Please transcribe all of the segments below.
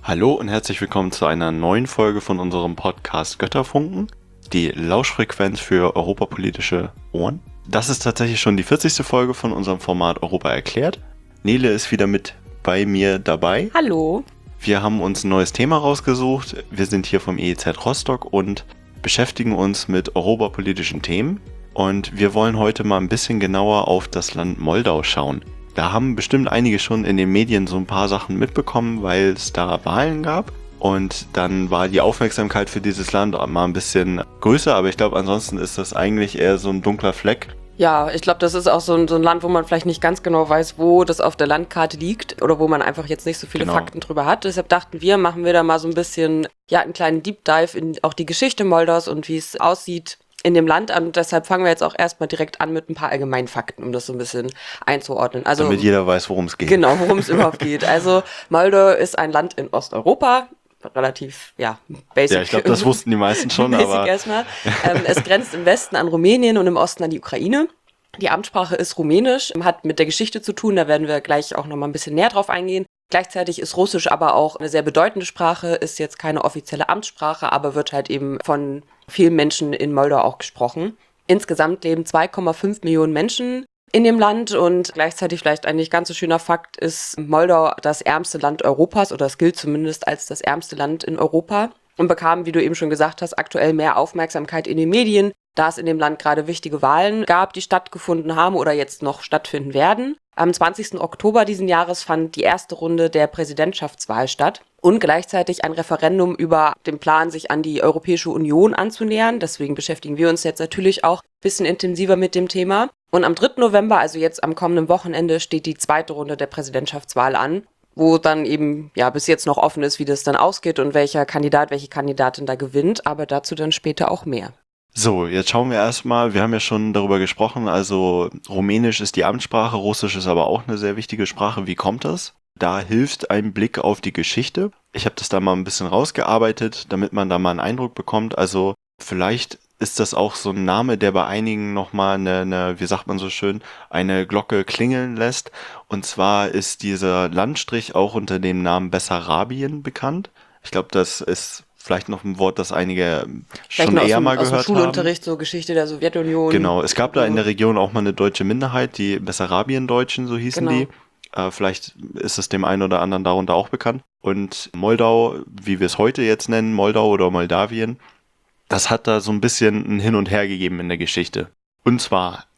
Hallo und herzlich willkommen zu einer neuen Folge von unserem Podcast Götterfunken, die Lauschfrequenz für europapolitische Ohren. Das ist tatsächlich schon die 40. Folge von unserem Format Europa erklärt. Nele ist wieder mit bei mir dabei. Hallo. Wir haben uns ein neues Thema rausgesucht. Wir sind hier vom EEZ Rostock und beschäftigen uns mit europapolitischen Themen. Und wir wollen heute mal ein bisschen genauer auf das Land Moldau schauen. Da haben bestimmt einige schon in den Medien so ein paar Sachen mitbekommen, weil es da Wahlen gab. Und dann war die Aufmerksamkeit für dieses Land mal ein bisschen größer. Aber ich glaube, ansonsten ist das eigentlich eher so ein dunkler Fleck. Ja, ich glaube, das ist auch so ein Land, wo man vielleicht nicht ganz genau weiß, wo das auf der Landkarte liegt oder wo man einfach jetzt nicht so viele Fakten drüber hat. Deshalb dachten wir, machen wir da mal so ein bisschen, einen kleinen Deep Dive in auch die Geschichte Moldaus und wie es aussieht in dem Land an. Und deshalb fangen wir jetzt auch erstmal direkt an mit ein paar allgemeinen Fakten, um das so ein bisschen einzuordnen. Also, damit jeder weiß, worum es geht. Genau, worum es überhaupt geht. Also Moldau ist ein Land in Osteuropa. Relativ, basic. Ja, ich glaube, das wussten die meisten schon, basic aber erstmal. Es grenzt im Westen an Rumänien und im Osten an die Ukraine. Die Amtssprache ist Rumänisch, hat mit der Geschichte zu tun, da werden wir gleich auch nochmal ein bisschen näher drauf eingehen. Gleichzeitig ist Russisch aber auch eine sehr bedeutende Sprache, ist jetzt keine offizielle Amtssprache, aber wird halt eben von vielen Menschen in Moldau auch gesprochen. Insgesamt leben 2,5 Millionen Menschen in dem Land und gleichzeitig vielleicht ein nicht ganz so schöner Fakt ist Moldau das ärmste Land Europas oder es gilt zumindest als das ärmste Land in Europa und bekam, wie du eben schon gesagt hast, aktuell mehr Aufmerksamkeit in den Medien, da es in dem Land gerade wichtige Wahlen gab, die stattgefunden haben oder jetzt noch stattfinden werden. Am 20. Oktober diesen Jahres fand die erste Runde der Präsidentschaftswahl statt und gleichzeitig ein Referendum über den Plan, sich an die Europäische Union anzunähern. Deswegen beschäftigen wir uns jetzt natürlich auch ein bisschen intensiver mit dem Thema. Und am 3. November, also jetzt am kommenden Wochenende, steht die zweite Runde der Präsidentschaftswahl an, wo dann eben bis jetzt noch offen ist, wie das dann ausgeht und welcher Kandidat, welche Kandidatin da gewinnt, aber dazu dann später auch mehr. So, jetzt schauen wir erstmal, wir haben ja schon darüber gesprochen, also Rumänisch ist die Amtssprache, Russisch ist aber auch eine sehr wichtige Sprache. Wie kommt das? Da hilft ein Blick auf die Geschichte. Ich habe das da mal ein bisschen rausgearbeitet, damit man da mal einen Eindruck bekommt. Also vielleicht ist das auch so ein Name, der bei einigen nochmal eine, wie sagt man so schön, eine Glocke klingeln lässt. Und zwar ist dieser Landstrich auch unter dem Namen Bessarabien bekannt. Ich glaube, das ist vielleicht noch ein Wort, das einige schon eher mal gehört haben. Aus dem Schulunterricht, so Geschichte der Sowjetunion. Genau, es gab da in der Region auch mal eine deutsche Minderheit, die Bessarabien-Deutschen, so hießen die. Vielleicht ist es dem einen oder anderen darunter auch bekannt. Und Moldau, wie wir es heute jetzt nennen, Moldau oder Moldawien, das hat da so ein bisschen ein Hin und Her gegeben in der Geschichte. Und zwar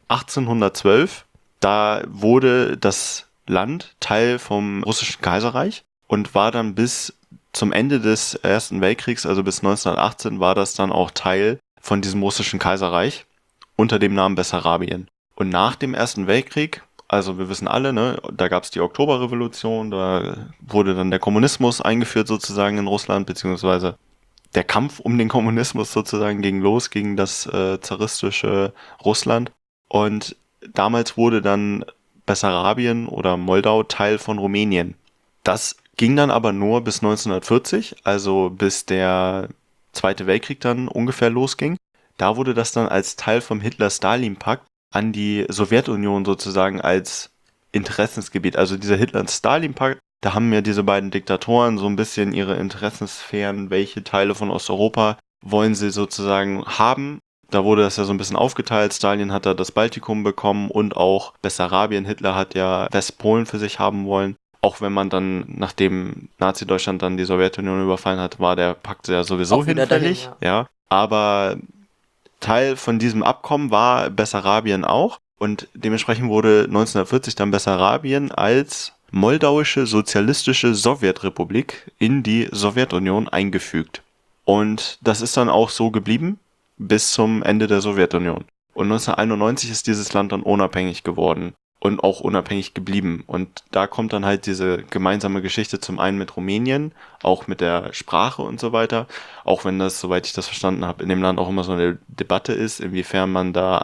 1812, da wurde das Land Teil vom russischen Kaiserreich und war dann bis zum Ende des Ersten Weltkriegs, also bis 1918, war das dann auch Teil von diesem russischen Kaiserreich unter dem Namen Bessarabien. Und nach dem Ersten Weltkrieg, also wir wissen alle, ne, da gab es die Oktoberrevolution, da wurde dann der Kommunismus eingeführt sozusagen in Russland, beziehungsweise der Kampf um den Kommunismus sozusagen ging los gegen das zaristische Russland. Und damals wurde dann Bessarabien oder Moldau Teil von Rumänien. Das ging dann aber nur bis 1940, also bis der Zweite Weltkrieg dann ungefähr losging. Da wurde das dann als Teil vom Hitler-Stalin-Pakt an die Sowjetunion sozusagen als Interessensgebiet. Also dieser Hitler-Stalin-Pakt, da haben ja diese beiden Diktatoren so ein bisschen ihre Interessenssphären, welche Teile von Osteuropa wollen sie sozusagen haben. Da wurde das ja so ein bisschen aufgeteilt. Stalin hat da das Baltikum bekommen und auch Bessarabien. Hitler hat ja Westpolen für sich haben wollen. Auch wenn man dann, nachdem Nazi-Deutschland dann die Sowjetunion überfallen hat, war der Pakt ja sowieso hinfällig. Dahin, ja. Aber Teil von diesem Abkommen war Bessarabien auch. Und dementsprechend wurde 1940 dann Bessarabien als moldauische sozialistische Sowjetrepublik in die Sowjetunion eingefügt. Und das ist dann auch so geblieben bis zum Ende der Sowjetunion. Und 1991 ist dieses Land dann unabhängig geworden. Und auch unabhängig geblieben. Und da kommt dann halt diese gemeinsame Geschichte zum einen mit Rumänien, auch mit der Sprache und so weiter. Auch wenn das, soweit ich das verstanden habe, in dem Land auch immer so eine Debatte ist, inwiefern man da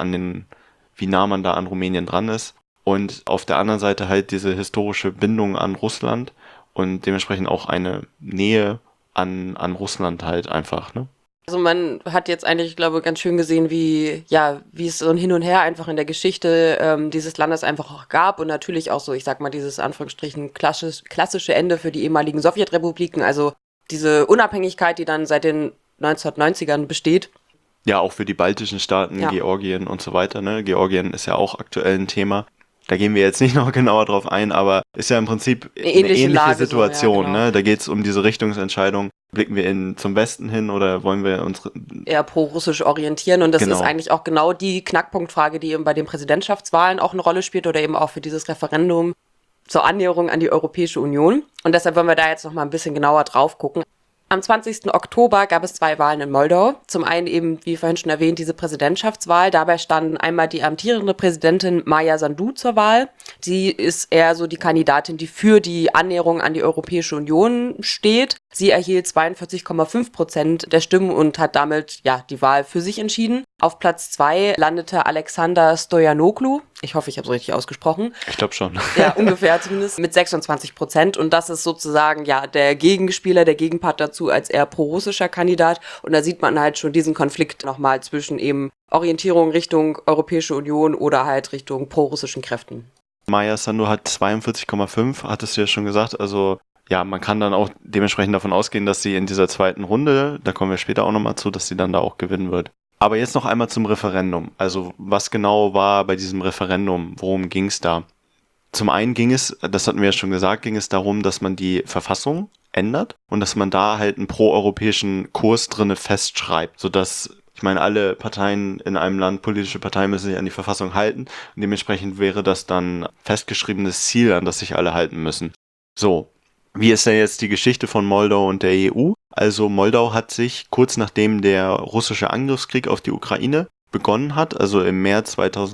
wie nah man da an Rumänien dran ist. Und auf der anderen Seite halt diese historische Bindung an Russland und dementsprechend auch eine Nähe an Russland halt einfach, ne? Also man hat jetzt eigentlich, ich glaube, ganz schön gesehen, wie es so ein Hin und Her einfach in der Geschichte dieses Landes einfach auch gab und natürlich auch so, ich sag mal, dieses Anführungsstrichen klassische Ende für die ehemaligen Sowjetrepubliken, also diese Unabhängigkeit, die dann seit den 1990ern besteht. Ja, auch für die baltischen Staaten, Ja. Georgien und so weiter, ne? Georgien ist ja auch aktuell ein Thema. Da gehen wir jetzt nicht noch genauer drauf ein, aber ist ja im Prinzip eine ähnliche Lage Situation, so, ja, genau. ne? Da geht es um diese Richtungsentscheidung. Blicken wir zum Westen hin oder wollen wir uns eher pro-russisch orientieren? Und das Genau. ist eigentlich auch genau die Knackpunktfrage, die eben bei den Präsidentschaftswahlen auch eine Rolle spielt oder eben auch für dieses Referendum zur Annäherung an die Europäische Union. Und deshalb wollen wir da jetzt noch mal ein bisschen genauer drauf gucken. Am 20. Oktober gab es 2 Wahlen in Moldau. Zum einen eben, wie vorhin schon erwähnt, diese Präsidentschaftswahl. Dabei standen einmal die amtierende Präsidentin Maia Sandu zur Wahl. Sie ist eher so die Kandidatin, die für die Annäherung an die Europäische Union steht. Sie erhielt 42,5% der Stimmen und hat damit die Wahl für sich entschieden. Auf Platz 2 landete Alexander Stoyanoglu. Ich hoffe, ich habe es richtig ausgesprochen. Ich glaube schon. Ja, ungefähr zumindest mit 26%. Und das ist sozusagen der Gegenspieler, der Gegenpart dazu als eher pro-russischer Kandidat. Und da sieht man halt schon diesen Konflikt nochmal zwischen eben Orientierung Richtung Europäische Union oder halt Richtung pro-russischen Kräften. Maia Sandu hat 42,5, hattest du ja schon gesagt. Also ja, man kann dann auch dementsprechend davon ausgehen, dass sie in dieser zweiten Runde, da kommen wir später auch nochmal zu, dass sie dann da auch gewinnen wird. Aber jetzt noch einmal zum Referendum. Also was genau war bei diesem Referendum? Worum ging es da? Zum einen ging es, das hatten wir ja schon gesagt, ging es darum, dass man die Verfassung ändert und dass man da halt einen proeuropäischen Kurs drinne festschreibt, sodass, ich meine, alle Parteien in einem Land, politische Parteien müssen sich an die Verfassung halten und dementsprechend wäre das dann festgeschriebenes Ziel, an das sich alle halten müssen. So, wie ist denn jetzt die Geschichte von Moldau und der EU? Also Moldau hat sich kurz nachdem der russische Angriffskrieg auf die Ukraine begonnen hat, also im März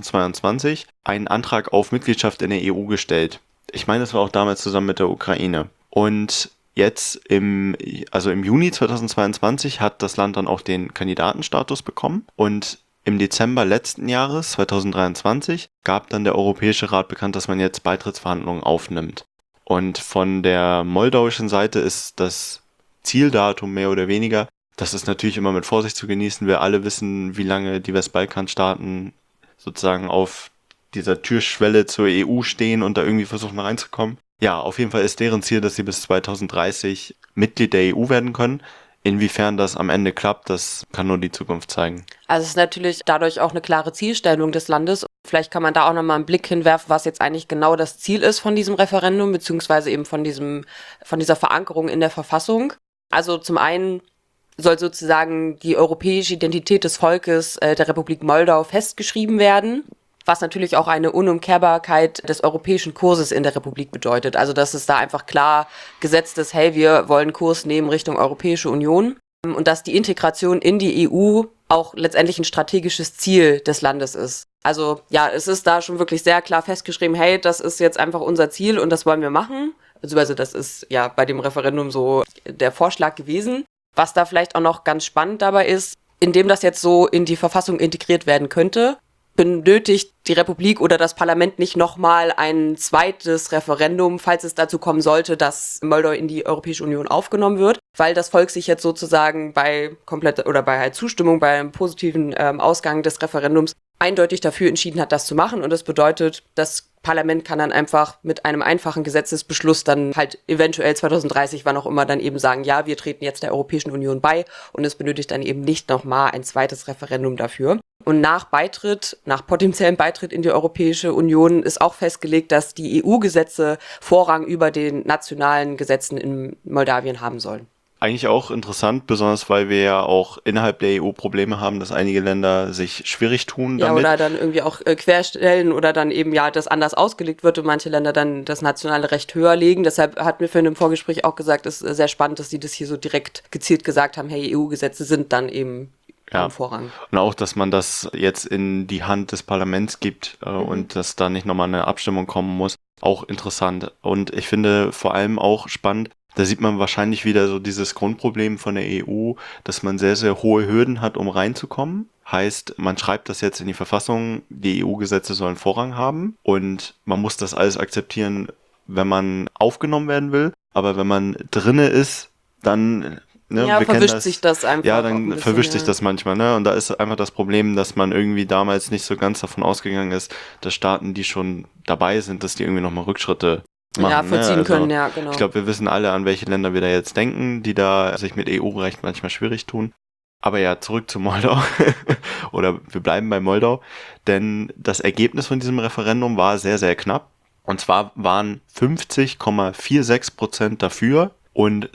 2022, einen Antrag auf Mitgliedschaft in der EU gestellt. Ich meine, das war auch damals zusammen mit der Ukraine. Und jetzt im Juni 2022 hat das Land dann auch den Kandidatenstatus bekommen und im Dezember letzten Jahres, 2023, gab dann der Europäische Rat bekannt, dass man jetzt Beitrittsverhandlungen aufnimmt. Und von der moldauischen Seite ist das Zieldatum mehr oder weniger, das ist natürlich immer mit Vorsicht zu genießen. Wir alle wissen, wie lange die Westbalkanstaaten sozusagen auf dieser Türschwelle zur EU stehen und da irgendwie versuchen reinzukommen. Ja, auf jeden Fall ist deren Ziel, dass sie bis 2030 Mitglied der EU werden können. Inwiefern das am Ende klappt, das kann nur die Zukunft zeigen. Also es ist natürlich dadurch auch eine klare Zielstellung des Landes. Vielleicht kann man da auch nochmal einen Blick hinwerfen, was jetzt eigentlich genau das Ziel ist von diesem Referendum, beziehungsweise eben von dieser Verankerung in der Verfassung. Also zum einen soll sozusagen die europäische Identität des Volkes der Republik Moldau festgeschrieben werden, was natürlich auch eine Unumkehrbarkeit des europäischen Kurses in der Republik bedeutet. Also dass es da einfach klar gesetzt ist, hey, wir wollen Kurs nehmen Richtung Europäische Union und dass die Integration in die EU auch letztendlich ein strategisches Ziel des Landes ist. Also ja, es ist da schon wirklich sehr klar festgeschrieben, hey, das ist jetzt einfach unser Ziel und das wollen wir machen. Beziehungsweise das ist ja bei dem Referendum so der Vorschlag gewesen. Was da vielleicht auch noch ganz spannend dabei ist, indem das jetzt so in die Verfassung integriert werden könnte, benötigt die Republik oder das Parlament nicht nochmal ein zweites Referendum, falls es dazu kommen sollte, dass Moldau in die Europäische Union aufgenommen wird, weil das Volk sich jetzt sozusagen bei Zustimmung, bei einem positiven Ausgang des Referendums eindeutig dafür entschieden hat, das zu machen. Und das bedeutet, das Parlament kann dann einfach mit einem einfachen Gesetzesbeschluss dann halt eventuell 2030, wann auch immer, dann eben sagen, ja, wir treten jetzt der Europäischen Union bei und es benötigt dann eben nicht nochmal ein zweites Referendum dafür. Und nach potenziellem Beitritt in die Europäische Union ist auch festgelegt, dass die EU-Gesetze Vorrang über den nationalen Gesetzen in Moldawien haben sollen. Eigentlich auch interessant, besonders weil wir ja auch innerhalb der EU Probleme haben, dass einige Länder sich schwierig tun damit. Ja, oder dann irgendwie auch querstellen oder dann eben das anders ausgelegt wird und manche Länder dann das nationale Recht höher legen. Deshalb hat mir vorhin im Vorgespräch auch gesagt, es ist sehr spannend, dass die das hier so direkt gezielt gesagt haben, hey, EU-Gesetze sind dann eben im Vorrang. Und auch, dass man das jetzt in die Hand des Parlaments gibt und dass da nicht nochmal eine Abstimmung kommen muss, auch interessant. Und ich finde vor allem auch spannend, da sieht man wahrscheinlich wieder so dieses Grundproblem von der EU, dass man sehr, sehr hohe Hürden hat, um reinzukommen. Heißt, man schreibt das jetzt in die Verfassung, die EU-Gesetze sollen Vorrang haben und man muss das alles akzeptieren, wenn man aufgenommen werden will. Aber wenn man drinne ist, dann ne, Ja, wir kennen verwischt sich das einfach. Ja, auch ein dann bisschen, verwischt sich ja. das manchmal, ne? Und da ist einfach das Problem, dass man irgendwie damals nicht so ganz davon ausgegangen ist, dass Staaten, die schon dabei sind, dass die irgendwie nochmal Rückschritte machen. Ja, Ne? vollziehen Also, können, ja, genau. ich glaube, wir wissen alle, an welche Länder wir da jetzt denken, die da sich mit EU-Recht manchmal schwierig tun. Aber ja, zurück zu Moldau. Oder wir bleiben bei Moldau. Denn das Ergebnis von diesem Referendum war sehr, sehr knapp. Und zwar waren 50,46% dafür und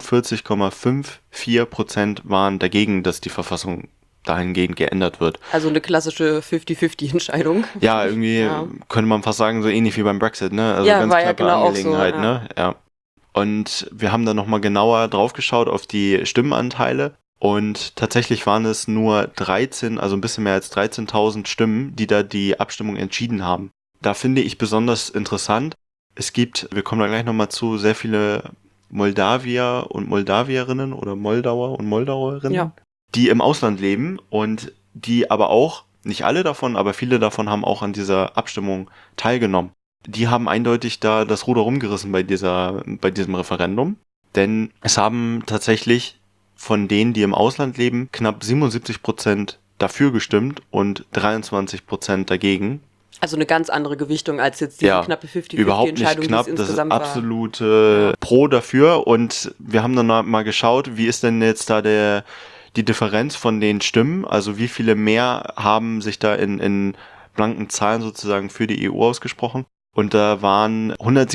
49,54% waren dagegen, dass die Verfassung dahingehend geändert wird. Also eine klassische 50-50-Entscheidung. Ja, irgendwie Ja. könnte man fast sagen, so ähnlich wie beim Brexit, ne? Also Ja, ganz war ja knappe genau auch so, Angelegenheit, ja. ne? Ja. Und wir haben dann nochmal genauer drauf geschaut auf die Stimmenanteile. Und tatsächlich waren es nur 13, also ein bisschen mehr als 13.000 Stimmen, die da die Abstimmung entschieden haben. Da finde ich besonders interessant, es gibt, wir kommen da gleich nochmal zu, sehr viele Moldawier und Moldawierinnen oder Moldauer und Moldauerinnen, Ja. die im Ausland leben und die aber auch, nicht alle davon, aber viele davon haben auch an dieser Abstimmung teilgenommen. Die haben eindeutig da das Ruder rumgerissen bei diesem Referendum, denn es haben tatsächlich von denen, die im Ausland leben, knapp 77% dafür gestimmt und 23% dagegen. Also eine ganz andere Gewichtung als jetzt diese knappe Überhaupt nicht 50-50-Entscheidung, die knapp, es das ist insgesamt war. absolute Pro dafür und wir haben dann mal geschaut, wie ist denn jetzt da die Differenz von den Stimmen, also wie viele mehr haben sich da in blanken Zahlen sozusagen für die EU ausgesprochen und da waren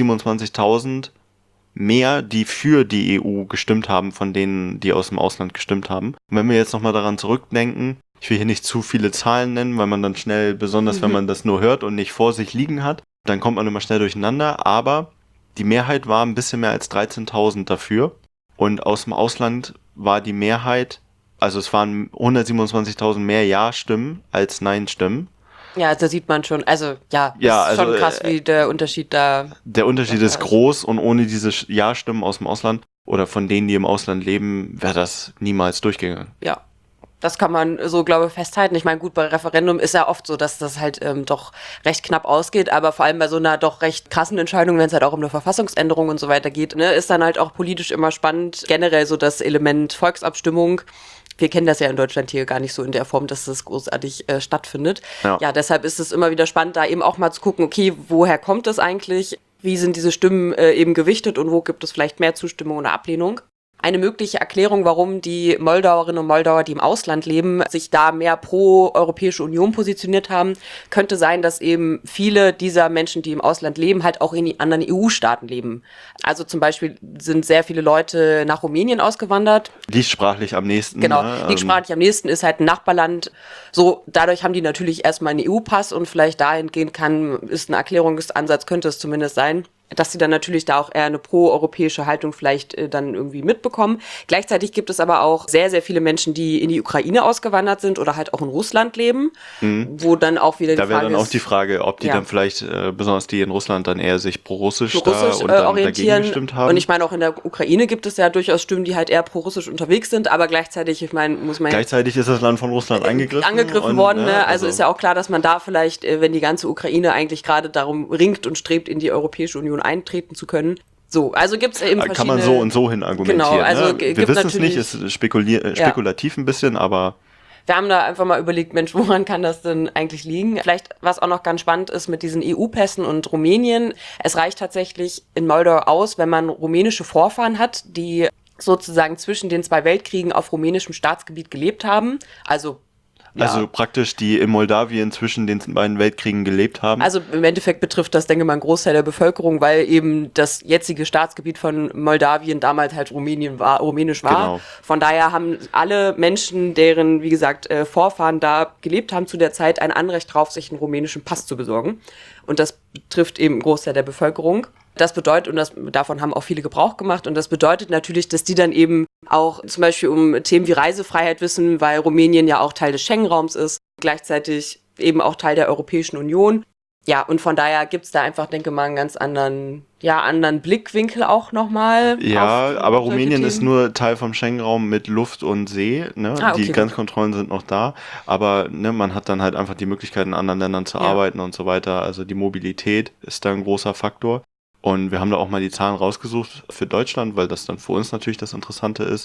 127.000 mehr, die für die EU gestimmt haben, von denen, die aus dem Ausland gestimmt haben. Und wenn wir jetzt nochmal daran zurückdenken, ich will hier nicht zu viele Zahlen nennen, weil man dann schnell, besonders wenn man das nur hört und nicht vor sich liegen hat, dann kommt man immer schnell durcheinander, aber die Mehrheit war ein bisschen mehr als 13.000 dafür und aus dem Ausland war die Mehrheit, also es waren 127.000 mehr Ja-Stimmen als Nein-Stimmen. Ja, da sieht man schon, also ja, Ja, ist also, schon krass, wie der Unterschied da. Der Unterschied ist groß und ohne diese Ja-Stimmen aus dem Ausland oder von denen, die im Ausland leben, wäre das niemals durchgegangen. Ja, das kann man so, glaube ich, festhalten. Ich meine, gut, bei Referendum ist ja oft so, dass das halt doch recht knapp ausgeht, aber vor allem bei so einer doch recht krassen Entscheidung, wenn es halt auch um eine Verfassungsänderung und so weiter geht, ne, ist dann halt auch politisch immer spannend. Generell so das Element Volksabstimmung. Wir kennen das ja in Deutschland hier gar nicht so in der Form, dass das großartig stattfindet. Ja, deshalb ist es immer wieder spannend, da eben auch mal zu gucken, okay, woher kommt das eigentlich? Wie sind diese Stimmen eben gewichtet und wo gibt es vielleicht mehr Zustimmung oder Ablehnung? Eine mögliche Erklärung, warum die Moldauerinnen und Moldauer, die im Ausland leben, sich da mehr pro Europäische Union positioniert haben, könnte sein, dass eben viele dieser Menschen, die im Ausland leben, halt auch in anderen EU-Staaten leben. Also zum Beispiel sind sehr viele Leute nach Rumänien ausgewandert. Liegt sprachlich am nächsten. Genau, ne? liegt sprachlich am nächsten, ist halt ein Nachbarland. So, dadurch haben die natürlich erstmal einen EU-Pass und vielleicht dahingehend ist ein Erklärungsansatz, könnte es zumindest sein, dass sie dann natürlich da auch eher eine pro-europäische Haltung vielleicht dann irgendwie mitbekommen. Gleichzeitig gibt es aber auch sehr, sehr viele Menschen, die in die Ukraine ausgewandert sind oder halt auch in Russland leben, wo dann auch wieder die Frage ist... Da wäre dann auch die Frage, ob die dann vielleicht, besonders die in Russland, dann eher sich pro-russisch und dann orientieren. dagegen gestimmt haben. Und ich meine, auch in der Ukraine gibt es ja durchaus Stimmen, die halt eher pro-russisch unterwegs sind, aber gleichzeitig, ich meine, muss man... Gleichzeitig ist das Land von Russland angegriffen worden, ne? Also ist ja auch klar, dass man da vielleicht, wenn die ganze Ukraine eigentlich gerade darum ringt und strebt, in die Europäische Union eintreten zu können. So, also gibt es eben verschiedene... Kann man so und so hin argumentieren. Genau, also ne? Wir wissen es nicht, ist spekulativ ein bisschen, aber... Wir haben da einfach mal überlegt, Mensch, woran kann das denn eigentlich liegen? Vielleicht, was auch noch ganz spannend ist mit diesen EU-Pässen und Rumänien, es reicht tatsächlich in Moldau aus, wenn man rumänische Vorfahren hat, die sozusagen zwischen den 2 Weltkriegen auf rumänischem Staatsgebiet gelebt haben. Also praktisch die in Moldawien zwischen den beiden Weltkriegen gelebt haben. Also im Endeffekt betrifft das, denke ich mal, einen Großteil der Bevölkerung, weil eben das jetzige Staatsgebiet von Moldawien damals halt rumänisch war. Genau. Von daher haben alle Menschen, deren, wie gesagt, Vorfahren da gelebt haben zu der Zeit, ein Anrecht drauf, sich einen rumänischen Pass zu besorgen. Und das betrifft eben einen Großteil der Bevölkerung. Das bedeutet, und davon haben auch viele Gebrauch gemacht, und das bedeutet natürlich, dass die dann eben auch zum Beispiel um Themen wie Reisefreiheit wissen, weil Rumänien ja auch Teil des Schengen-Raums ist, gleichzeitig eben auch Teil der Europäischen Union. Ja, und von daher gibt's da einfach, denke ich mal, einen ganz anderen Blickwinkel auch nochmal. Ja, aber Rumänien ist nur Teil vom Schengen-Raum mit Luft und See. Ne? Okay, die Grenzkontrollen sind noch da, aber man hat dann halt einfach die Möglichkeit, in anderen Ländern zu arbeiten und so weiter. Also die Mobilität ist da ein großer Faktor. Und wir haben da auch mal die Zahlen rausgesucht für Deutschland, weil das dann für uns natürlich das Interessante ist.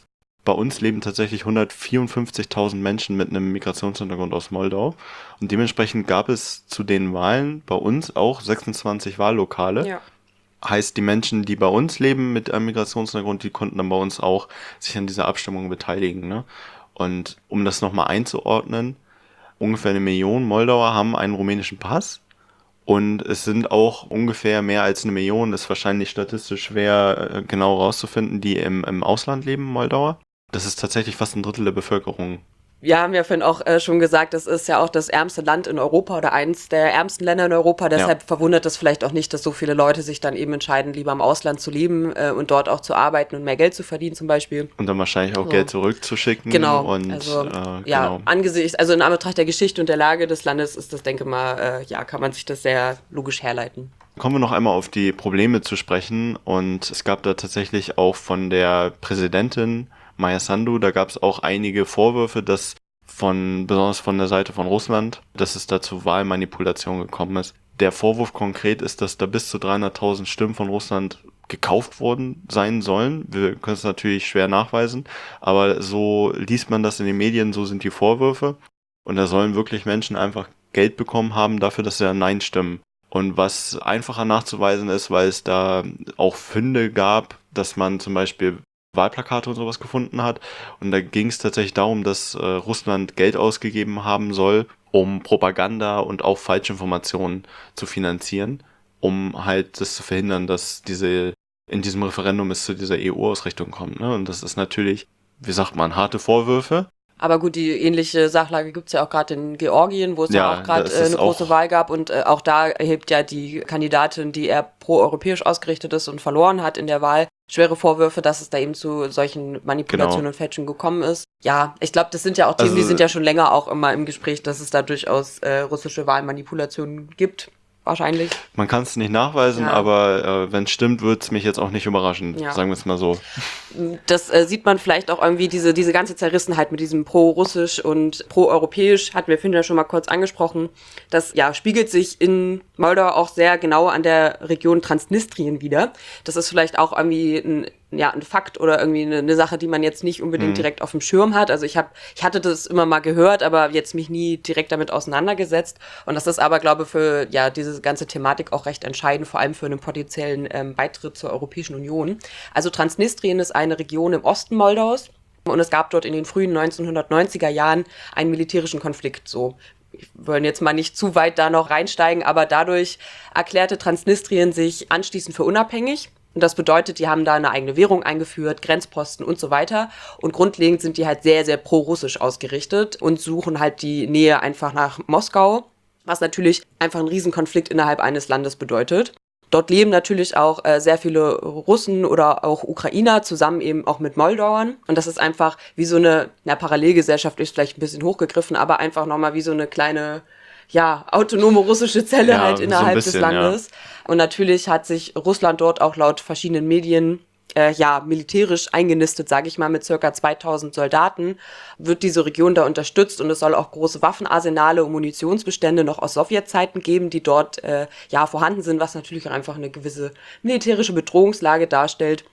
Bei uns leben tatsächlich 154.000 Menschen mit einem Migrationshintergrund aus Moldau. Und dementsprechend gab es zu den Wahlen bei uns auch 26 Wahllokale. Ja. Heißt, die Menschen, die bei uns leben mit einem Migrationshintergrund, die konnten dann bei uns auch sich an dieser Abstimmung beteiligen. Ne? Und um das nochmal einzuordnen, ungefähr 1 Million Moldauer haben einen rumänischen Pass. Und es sind auch ungefähr mehr als 1 Million, ist wahrscheinlich statistisch schwer genau rauszufinden, die im Ausland leben, Moldauer. Das ist tatsächlich fast 1/3 der Bevölkerung. Wir haben ja vorhin auch schon gesagt, das ist ja auch das ärmste Land in Europa oder eins der ärmsten Länder in Europa. Deshalb verwundert es vielleicht auch nicht, dass so viele Leute sich dann eben entscheiden, lieber im Ausland zu leben und dort auch zu arbeiten und mehr Geld zu verdienen zum Beispiel. Und dann wahrscheinlich auch Geld zurückzuschicken. Genau. Und, also, genau. angesichts, also in Anbetracht der Geschichte und der Lage des Landes ist das, denke mal, kann man sich das sehr logisch herleiten. Kommen wir noch einmal auf die Probleme zu sprechen. Und es gab da tatsächlich auch von der Präsidentin Maia Sandu, da gab es auch einige Vorwürfe, dass besonders von der Seite von Russland, dass es da zu Wahlmanipulation gekommen ist. Der Vorwurf konkret ist, dass da bis zu 300.000 Stimmen von Russland gekauft worden sein sollen. Wir können es natürlich schwer nachweisen, aber so liest man das in den Medien, so sind die Vorwürfe. Und da sollen wirklich Menschen einfach Geld bekommen haben dafür, dass sie Nein stimmen. Und was einfacher nachzuweisen ist, weil es da auch Funde gab, dass man zum Beispiel Wahlplakate und sowas gefunden hat. Und da ging es tatsächlich darum, dass Russland Geld ausgegeben haben soll, um Propaganda und auch Falschinformationen zu finanzieren, um halt das zu verhindern, dass in diesem Referendum es zu dieser EU-Ausrichtung kommt. Ne? Und das ist natürlich, wie sagt man, harte Vorwürfe. Aber gut, die ähnliche Sachlage gibt's ja auch gerade in Georgien, wo es ja auch gerade eine große Wahl gab. Und auch da erhebt ja die Kandidatin, die eher pro-europäisch ausgerichtet ist und verloren hat in der Wahl, schwere Vorwürfe, dass es da eben zu solchen Manipulationen und Fälschungen gekommen ist. Ja, ich glaube, das sind ja auch Themen, die sind ja schon länger auch immer im Gespräch, dass es da durchaus russische Wahlmanipulationen gibt. Wahrscheinlich. Man kann es nicht nachweisen, aber wenn es stimmt, würde es mich jetzt auch nicht überraschen, sagen wir es mal so. Das sieht man vielleicht auch irgendwie, diese ganze Zerrissenheit mit diesem pro-russisch und pro-europäisch, hatten wir vorhin ja schon mal kurz angesprochen. Das spiegelt sich in Moldau auch sehr genau an der Region Transnistrien wieder. Das ist vielleicht auch irgendwie ein Fakt oder irgendwie eine Sache, die man jetzt nicht unbedingt direkt auf dem Schirm hat. Also ich hatte das immer mal gehört, aber jetzt mich nie direkt damit auseinandergesetzt. Und das ist aber, glaube ich, für diese ganze Thematik auch recht entscheidend, vor allem für einen potenziellen Beitritt zur Europäischen Union. Also Transnistrien ist eine Region im Osten Moldaus und es gab dort in den frühen 1990er Jahren einen militärischen Konflikt. So, wir wollen jetzt mal nicht zu weit da noch reinsteigen, aber dadurch erklärte Transnistrien sich anschließend für unabhängig. Und das bedeutet, die haben da eine eigene Währung eingeführt, Grenzposten und so weiter. Und grundlegend sind die halt sehr, sehr pro-russisch ausgerichtet und suchen halt die Nähe einfach nach Moskau, was natürlich einfach einen Riesenkonflikt innerhalb eines Landes bedeutet. Dort leben natürlich auch sehr viele Russen oder auch Ukrainer zusammen eben auch mit Moldauern. Und das ist einfach wie so eine Parallelgesellschaft, ist vielleicht ein bisschen hochgegriffen, aber einfach nochmal wie so eine kleine autonome russische Zelle halt innerhalb des Landes. Ja. Und natürlich hat sich Russland dort auch laut verschiedenen Medien militärisch eingenistet, sage ich mal, mit circa 2000 Soldaten, wird diese Region da unterstützt und es soll auch große Waffenarsenale und Munitionsbestände noch aus Sowjetzeiten geben, die dort vorhanden sind, was natürlich auch einfach eine gewisse militärische Bedrohungslage darstellt.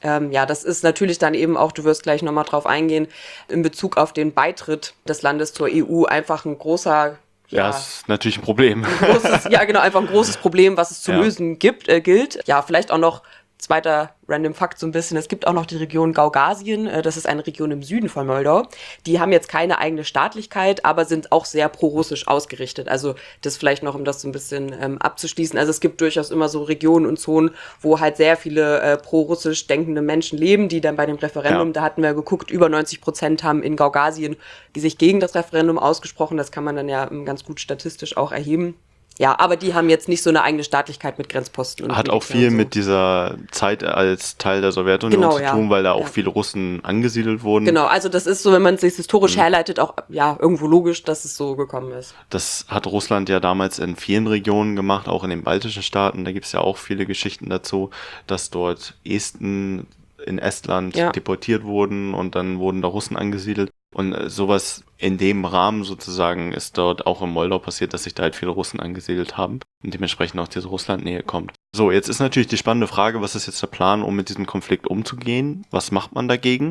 Das ist natürlich dann eben auch, du wirst gleich nochmal drauf eingehen, in Bezug auf den Beitritt des Landes zur EU einfach ein großer ist natürlich ein Problem. Einfach ein großes Problem, was es zu lösen gilt. Ja, vielleicht auch noch zweiter Random Fact so ein bisschen, es gibt auch noch die Region Gaugasien, das ist eine Region im Süden von Moldau. Die haben jetzt keine eigene Staatlichkeit, aber sind auch sehr pro-russisch ausgerichtet. Also das vielleicht noch, um das so ein bisschen abzuschließen. Also es gibt durchaus immer so Regionen und Zonen, wo halt sehr viele pro-russisch denkende Menschen leben, die dann bei dem Referendum, da hatten wir geguckt, über 90% haben in Gaugasien die sich gegen das Referendum ausgesprochen. Das kann man dann ja ganz gut statistisch auch erheben. Ja, aber die haben jetzt nicht so eine eigene Staatlichkeit mit Grenzposten. Und hat auch viel mit dieser Zeit als Teil der Sowjetunion zu tun, weil da auch viele Russen angesiedelt wurden. Genau, also das ist so, wenn man es sich historisch herleitet, auch irgendwo logisch, dass es so gekommen ist. Das hat Russland ja damals in vielen Regionen gemacht, auch in den baltischen Staaten. Da gibt es ja auch viele Geschichten dazu, dass dort Esten in Estland deportiert wurden und dann wurden da Russen angesiedelt. Und sowas in dem Rahmen sozusagen ist dort auch in Moldau passiert, dass sich da halt viele Russen angesiedelt haben und dementsprechend auch diese Russlandnähe kommt. So, jetzt ist natürlich die spannende Frage, was ist jetzt der Plan, um mit diesem Konflikt umzugehen? Was macht man dagegen?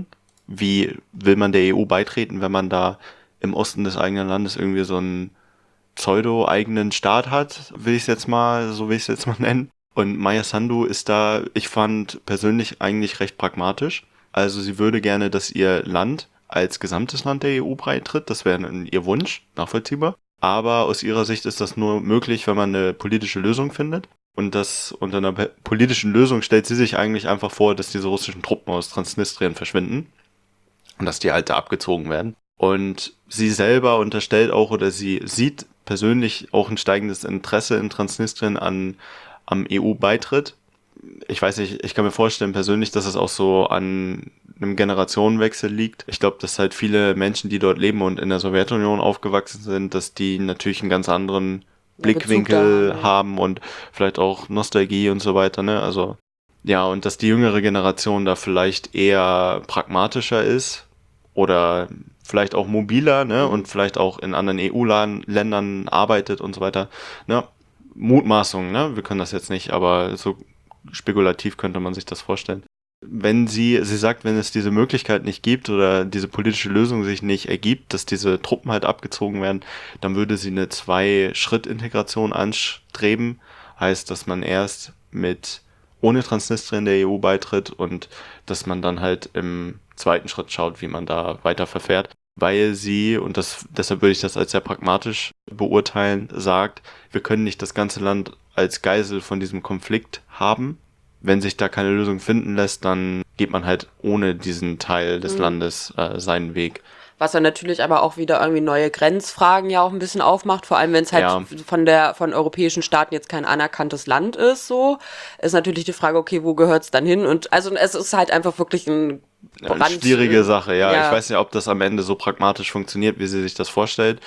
wie will man der EU beitreten, wenn man da im Osten des eigenen Landes irgendwie so einen pseudo-eigenen Staat hat, will ich es jetzt mal nennen. Und Maia Sandu ist da, ich fand persönlich eigentlich recht pragmatisch. Also sie würde gerne, dass ihr Land als gesamtes Land der EU beitritt. Das wäre ihr Wunsch, nachvollziehbar. Aber aus ihrer Sicht ist das nur möglich, wenn man eine politische Lösung findet. Und das unter einer politischen Lösung stellt sie sich eigentlich einfach vor, dass diese russischen Truppen aus Transnistrien verschwinden und dass die halt da abgezogen werden. Und sie selber unterstellt auch, oder sie sieht persönlich auch ein steigendes Interesse in Transnistrien am EU-Beitritt. Ich weiß nicht, ich kann mir vorstellen persönlich, dass es auch so an einem Generationenwechsel liegt. Ich glaube, dass halt viele Menschen, die dort leben und in der Sowjetunion aufgewachsen sind, dass die natürlich einen ganz anderen Blickwinkel haben und vielleicht auch Nostalgie und so weiter, ne? Also, ja, und dass die jüngere Generation da vielleicht eher pragmatischer ist oder vielleicht auch mobiler, ne? Und vielleicht auch in anderen EU-Ländern arbeitet und so weiter, ne? Mutmaßung, ne? Wir können das jetzt nicht, aber so spekulativ könnte man sich das vorstellen. Wenn sie sagt, wenn es diese Möglichkeit nicht gibt oder diese politische Lösung sich nicht ergibt, dass diese Truppen halt abgezogen werden, dann würde sie eine 2-Schritt-Integration anstreben. Heißt, dass man erst ohne Transnistrien der EU beitritt und dass man dann halt im zweiten Schritt schaut, wie man da weiter verfährt. Weil sie, und deshalb würde ich das als sehr pragmatisch beurteilen, sagt, wir können nicht das ganze Land als Geisel von diesem Konflikt haben. Wenn sich da keine Lösung finden lässt, dann geht man halt ohne diesen Teil des Landes seinen Weg. Was dann natürlich aber auch wieder irgendwie neue Grenzfragen ja auch ein bisschen aufmacht, vor allem wenn es halt von europäischen Staaten jetzt kein anerkanntes Land ist, so, ist natürlich die Frage, okay, wo gehört's dann hin? Und also es ist halt einfach wirklich eine schwierige Sache, ja. Ich weiß nicht, ob das am Ende so pragmatisch funktioniert, wie sie sich das vorstellt.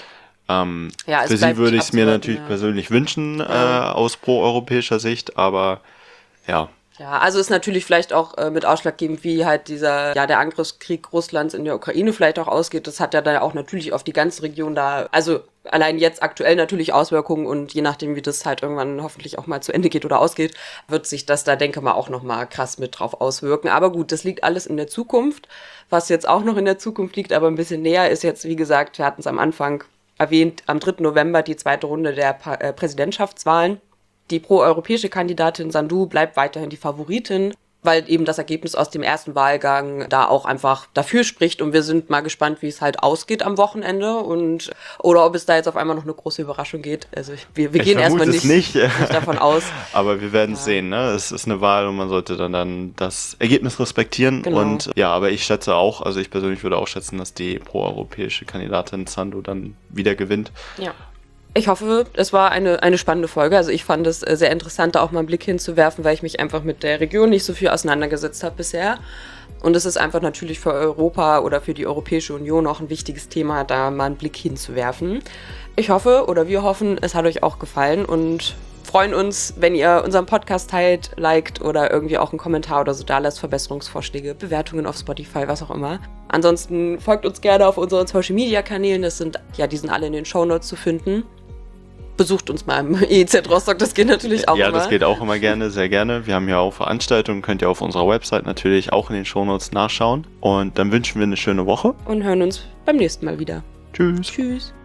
Für sie würde ich es mir natürlich persönlich wünschen, aus proeuropäischer Sicht, aber ja. Ja, also ist natürlich vielleicht auch mit ausschlaggebend, wie halt der Angriffskrieg Russlands in der Ukraine vielleicht auch ausgeht. Das hat ja dann auch natürlich auf die ganze Region da, also allein jetzt aktuell natürlich Auswirkungen und je nachdem, wie das halt irgendwann hoffentlich auch mal zu Ende geht oder ausgeht, wird sich das da, denke mal, auch nochmal krass mit drauf auswirken. Aber gut, das liegt alles in der Zukunft. Was jetzt auch noch in der Zukunft liegt, aber ein bisschen näher, ist jetzt, wie gesagt, wir hatten es am Anfang erwähnt, am 3. November die zweite Runde der Präsidentschaftswahlen. Die proeuropäische Kandidatin Sandu bleibt weiterhin die Favoritin, weil eben das Ergebnis aus dem ersten Wahlgang da auch einfach dafür spricht. Und wir sind mal gespannt, wie es halt ausgeht am Wochenende oder ob es da jetzt auf einmal noch eine große Überraschung geht. Also wir gehen erstmal nicht davon aus. Aber wir werden es sehen, ne? Es ist eine Wahl und man sollte dann das Ergebnis respektieren. Genau. Und ja, aber ich schätze auch, also ich persönlich würde auch schätzen, dass die proeuropäische Kandidatin Sandu dann wieder gewinnt. Ja. Ich hoffe, es war eine spannende Folge. Also ich fand es sehr interessant, da auch mal einen Blick hinzuwerfen, weil ich mich einfach mit der Region nicht so viel auseinandergesetzt habe bisher. Und es ist einfach natürlich für Europa oder für die Europäische Union auch ein wichtiges Thema, da mal einen Blick hinzuwerfen. Ich hoffe oder wir hoffen, es hat euch auch gefallen und freuen uns, wenn ihr unseren Podcast teilt, liked oder irgendwie auch einen Kommentar oder so da lasst, Verbesserungsvorschläge, Bewertungen auf Spotify, was auch immer. Ansonsten folgt uns gerne auf unseren Social-Media-Kanälen, die sind alle in den Shownotes zu finden. Besucht uns mal im EEZ Rostock, das geht natürlich auch immer. Ja, das geht auch immer gerne, sehr gerne. Wir haben ja auch Veranstaltungen, könnt ihr auf unserer Website natürlich auch in den Shownotes nachschauen. Und dann wünschen wir eine schöne Woche. Und hören uns beim nächsten Mal wieder. Tschüss. Tschüss.